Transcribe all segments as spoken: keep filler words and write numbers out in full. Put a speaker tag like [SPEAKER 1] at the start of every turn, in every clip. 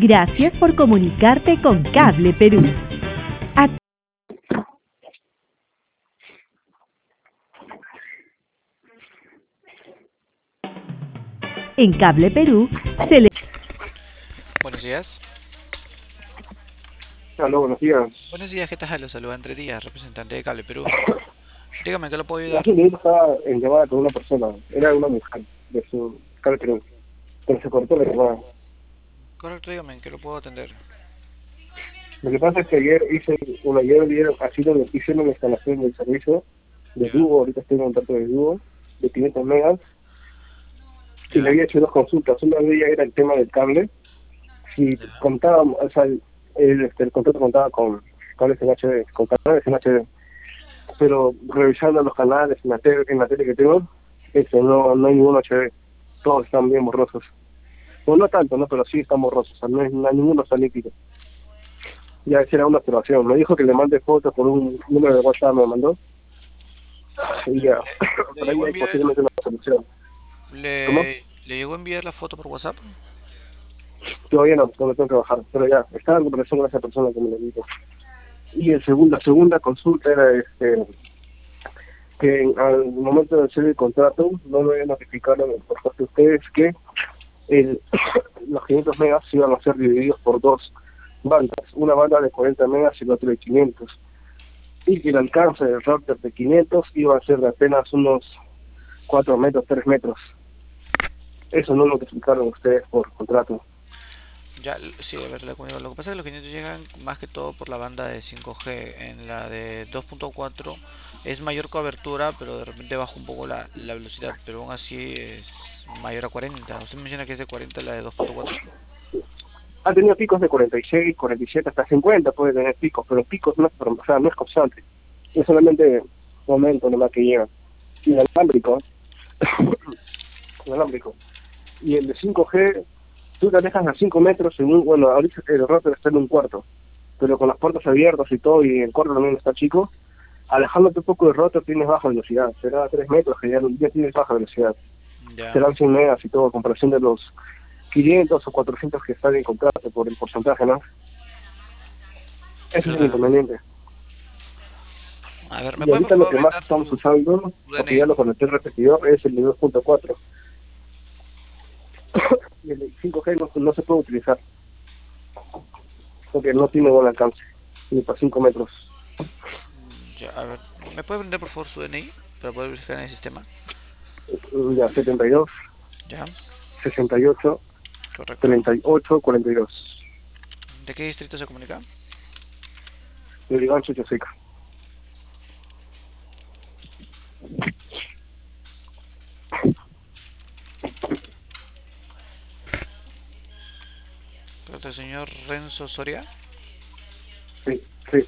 [SPEAKER 1] Gracias por comunicarte con Cable Perú. A- En Cable Perú se le...
[SPEAKER 2] Buenos días.
[SPEAKER 3] Aló, buenos días.
[SPEAKER 2] Buenos días, ¿qué tal? Los saluda Entre Díaz, representante de Cable Perú. Dígame, ¿qué lo puedo
[SPEAKER 3] La
[SPEAKER 2] ayudar?
[SPEAKER 3] señorita estaba en llamada con una persona, era una mujer de su carácter, pero se cortó la llamada.
[SPEAKER 2] Correcto, dígame, ¿qué lo puedo atender?
[SPEAKER 3] Lo que pasa es que ayer hice, bueno, ayer dieron, así lo hicieron la instalación del servicio de
[SPEAKER 2] Ya,
[SPEAKER 3] Duo, ahorita estoy en contacto de Duo, de quinientos megas, y le
[SPEAKER 2] ya,
[SPEAKER 3] había hecho dos consultas. Una de ellas era el tema del cable, si
[SPEAKER 2] ya,
[SPEAKER 3] contaba, o sea, el, el, este, el contrato contaba con cables en H D, con canales en H D, pero revisando los canales en la, tele, en la tele que tengo, este, no, no hay ningún H D, todos están bien borrosos. Bueno, no tanto, ¿no? Pero sí están borrosos, o sea, no, es, no hay ninguno está líquido. Ya esa era una observación. Me dijo que le mande fotos por un número de WhatsApp, me mandó,
[SPEAKER 2] ya.
[SPEAKER 3] y ya,
[SPEAKER 2] ¿Le, le
[SPEAKER 3] por ahí
[SPEAKER 2] llegó a
[SPEAKER 3] hay
[SPEAKER 2] enviar,
[SPEAKER 3] posiblemente una solución. ¿Cómo?
[SPEAKER 2] le, le llegó a enviar la foto por WhatsApp?
[SPEAKER 3] Todavía no, no me tengo que bajar, pero ya, estaba en conversación con esa persona que me lo dijo. Y el segundo, la segunda consulta era este que en- al momento de hacer el contrato no me notificaron por parte de ustedes que el, los quinientos megas iban a ser divididos por dos bandas, una banda de cuarenta megas y la otra de quinientos, y que el alcance del router de quinientos iba a ser de apenas unos cuatro metros, tres metros. Eso no lo notificaron ustedes por contrato.
[SPEAKER 2] Ya, l- sí, a ver, le cuento. Lo que pasa es que los quinientos llegan más que todo por la banda de cinco G. En la de dos punto cuatro es mayor cobertura, pero de repente baja un poco la, la velocidad, pero aún así es mayor a cuarenta. Usted menciona que es de cuarenta la de dos punto cuatro.
[SPEAKER 3] Ha tenido picos de cuarenta y seis, cuarenta y siete, hasta cincuenta puede tener picos, pero picos no es, o sea, no es constante. Es solamente momento nomás que llega. Inalámbrico, inalámbrico. Y el de cinco G, tú te alejas a cinco metros en un, bueno, ahorita el router está en un cuarto, pero con las puertas abiertas y todo, y el cuarto también está chico, alejándote un poco del router tienes baja velocidad, será tres metros que ya, ya tienes baja velocidad,
[SPEAKER 2] Ya,
[SPEAKER 3] serán cien megas y todo, a comparación de los quinientos o cuatrocientos que están en contrato por el porcentaje, ¿no? Ese es el
[SPEAKER 2] claro.
[SPEAKER 3] inconveniente.
[SPEAKER 2] A ver, ¿me
[SPEAKER 3] Y
[SPEAKER 2] puede por
[SPEAKER 3] ahorita lo
[SPEAKER 2] favor
[SPEAKER 3] que más
[SPEAKER 2] brindar
[SPEAKER 3] estamos
[SPEAKER 2] su,
[SPEAKER 3] usando,
[SPEAKER 2] su
[SPEAKER 3] porque ya
[SPEAKER 2] D N I?
[SPEAKER 3] lo conecté el repetidor, es el de dos punto cuatro. Y el de cinco G no, no se puede utilizar, porque no tiene buen alcance, ni para cinco metros.
[SPEAKER 2] Ya, a ver, ¿me puede brindar por favor su D N I para poder verificar en el sistema?
[SPEAKER 3] Ya, setenta y dos,
[SPEAKER 2] Ya,
[SPEAKER 3] sesenta y ocho,
[SPEAKER 2] correcto.
[SPEAKER 3] treinta y ocho, cuarenta y dos.
[SPEAKER 2] ¿De qué distrito se comunica?
[SPEAKER 3] De Iván Chuchoseca.
[SPEAKER 2] Correcto, el señor Renzo Soria.
[SPEAKER 3] Sí, sí.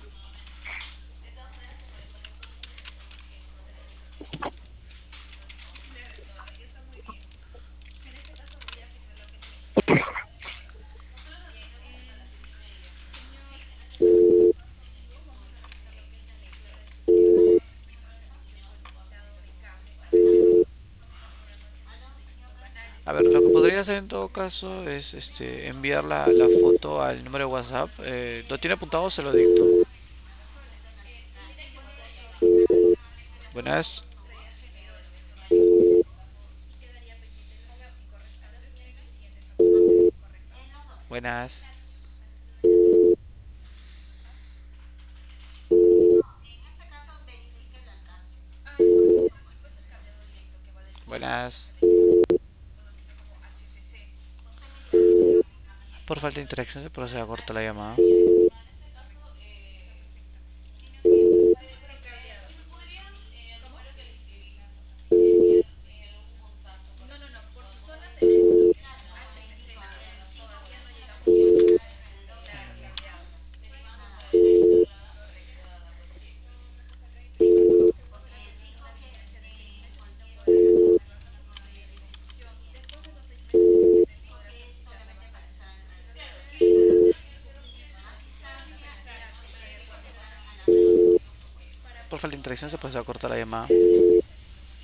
[SPEAKER 2] A ver, lo que podría hacer en todo caso es este enviar la, la foto al número de WhatsApp. Eh, ¿lo tiene apuntado o se lo dicto? Buenas, buenas, buenas. Por falta de interacción se procede a cortar la llamada. Por falta de interacción se procede a cortar la llamada.